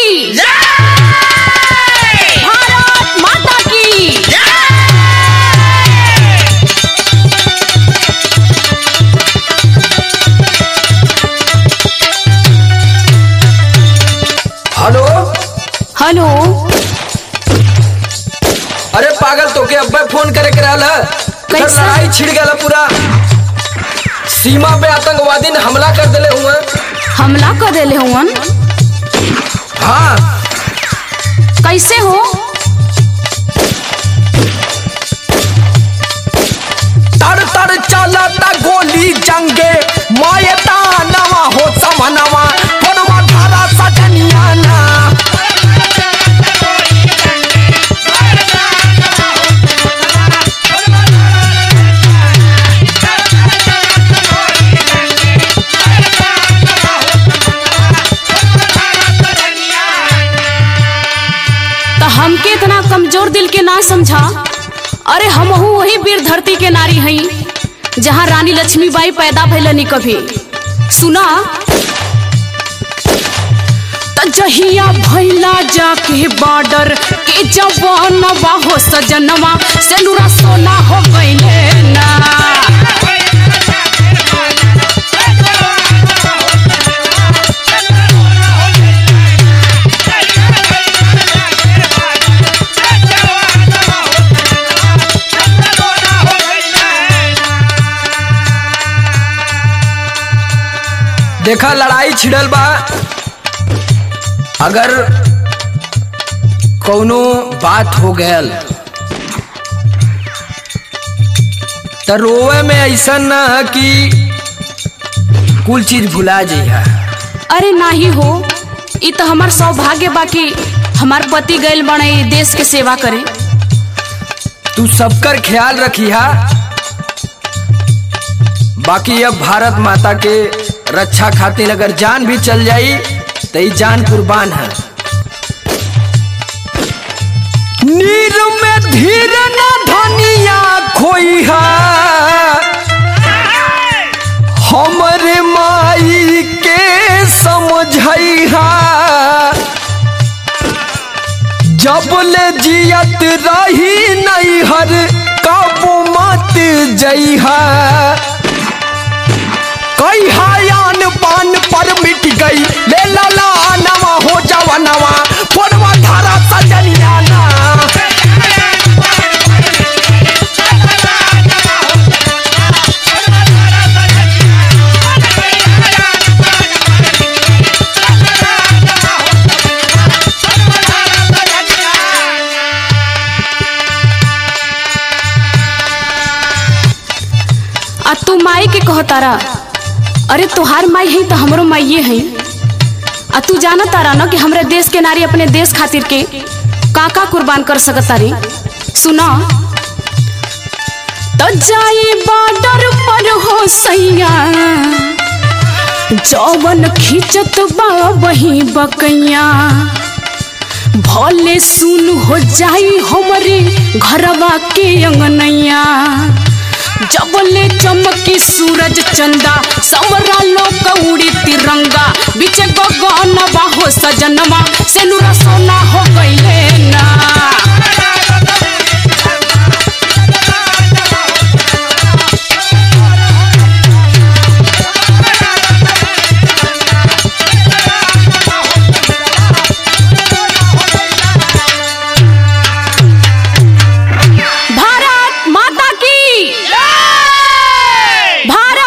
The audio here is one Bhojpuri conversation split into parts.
की भारत माता की हेलो हेलो। अरे पागल तो के अब्बे फोन करे के रहल है। कैसे? लड़ाई छिड़ गया पूरा सीमा पे आतंकवादी ने हमला कर दिले हुए। हमला कर दिले हुवन? हाँ कैसे हो? तर तर चलता गोली जंगे मायता नवा हो समनवा फोनवा धारा सजनिया ना। हमके इतना कमजोर दिल के ना समझा। अरे हमहू वही वीर धरती के नारी हई जहाँ रानी लक्ष्मीबाई पैदा भइलनी कभी। सुना तजहिया भइला जाके बॉर्डर के जवानवा हो सजनवा सेनुरा सोना हो गइले ना। देखा लड़ाई छिड़ल बा, अगर कौनो बात हो गयल तो रोवे में ऐसा न कि कुल चीज भुला जाइए। अरे नाही हो, इ तो हमार सौभाग्य बाकी हमार पति गइल बने देश के सेवा करे। तू सबकर ख्याल रखिया, बाकी अब भारत माता के रक्षा खातिर अगर जान भी चल जाई तो ये जान कुर्बान है। नीर में धीर न धनिया खोई है हमरे माई के समझई है। जब ले जियत रही नहीं हर काबू मत जई है। कई हायान पान पर मिट गई ले लाला नवा हो जवनवा फोनवा धारा सजनिया ना। आ तू माई के कहतारा? अरे तुहार माई है तो हमरो माइये है। आ तू जाना तारा ना कि हमरे देश के नारी अपने देश खातिर के का कुर्बान कर सकत तारी। सुना तो जाई बॉर्डर पर हो सैया जौवन खींचत बा वही बकैया भले सुन हो जाई हमरे घरवा के अंगनैया। जबले चमकी सूरज चंदा समरा लोक उड़ी तिरंगा बीच गगनवा हो सजनवा सेनुरा सोना हो गइले ना।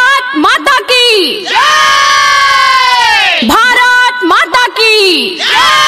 भारत माता की